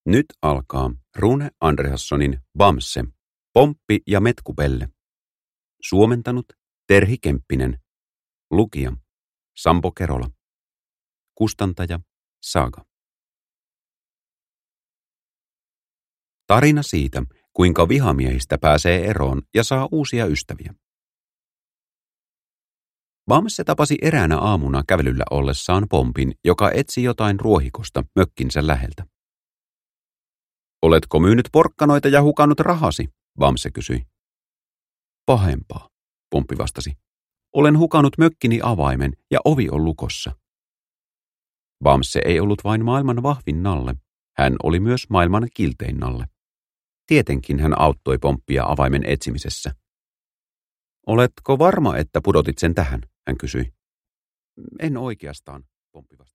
Nyt alkaa Rune Andreassonin Bamse, Pomppi ja Metkupelle. Suomentanut Terhi Kemppinen. Lukija Sampo Kerola. Kustantaja Saga. Tarina siitä, kuinka vihamiehistä pääsee eroon ja saa uusia ystäviä. Bamse tapasi eräänä aamuna kävelyllä ollessaan Pompin, joka etsi jotain ruohikosta mökkinsä läheltä. Oletko myynyt porkkanoita ja hukannut rahasi? Bamse kysyi. Pahempaa, Pomppi vastasi. Olen hukannut mökkini avaimen ja ovi on lukossa. Bamse ei ollut vain maailman vahvin nalle, hän oli myös maailman kiltein nalle. Tietenkin hän auttoi Pomppia avaimen etsimisessä. Oletko varma, että pudotit sen tähän? Hän kysyi. En oikeastaan, Pomppi vastasi.